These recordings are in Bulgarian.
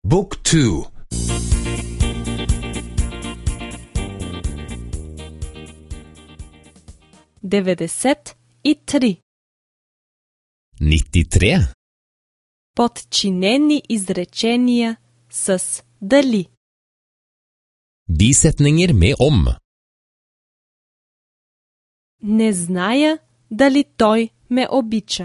Book 2. 93. 93. Подчинени изречения с дали. Bisetninger med om. Не зная дали той ме обича.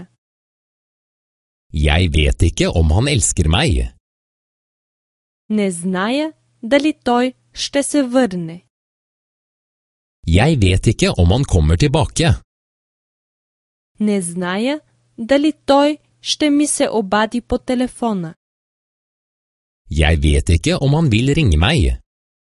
Jeg vet ikke om han elsker meg. Не зная дали той ще се върне. Jeg vet ikke om han kommer tilbake. Не зная дали той ще ми се обади по телефона. Jeg vet ikke om han vil ringe meg.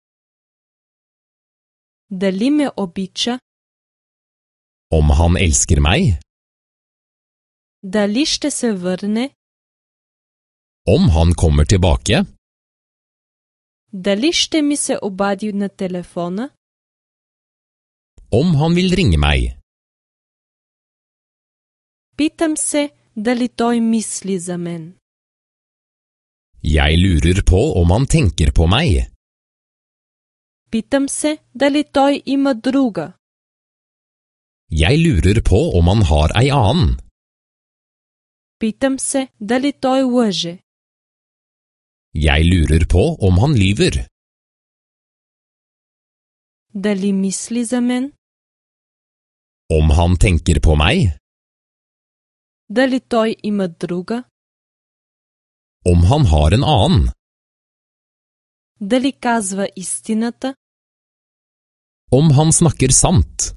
Дали ме обича? Om han elsker meg. Дали ще се върне? Om han kommer tilbake. Дали ще ми се обади на телефона? Om han vil ringe meg. Питам се дали той мисли за мен. Jeg lurer på om han tenker på meg. Питам се дали той има друга. Jeg lurer på om han har ei annen. Питам се дали той лъже. Jeg lurer på om han lyver. Дали мисли за мен? Om han tenker på meg. Дали той има друга? Om han har en annen. Дали казва истината? Om han snakker sant.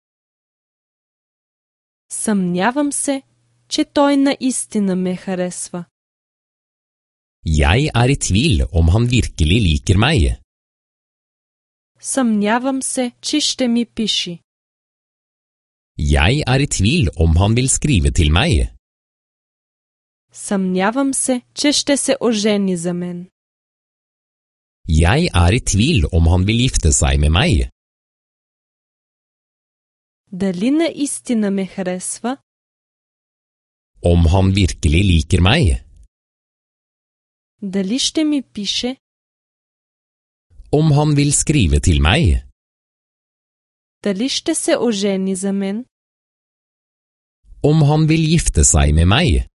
Съмнявам се, че той наистина ме харесва. Jeg i tvil om han virkelig liker meg. Съмнявам се, че ще ми пише. Jeg i tvil om han vil skrive til meg. Съмнявам се, че ще се ожени за мен. Jeg i tvil om han vil gifte seg med meg. Дали наистина ме харесва? Om han virkelig liker meg. Дали ще ми пише? Om han vil skrive til meg. Дали ще се ожени за мен? Om han vil gifte seg med meg.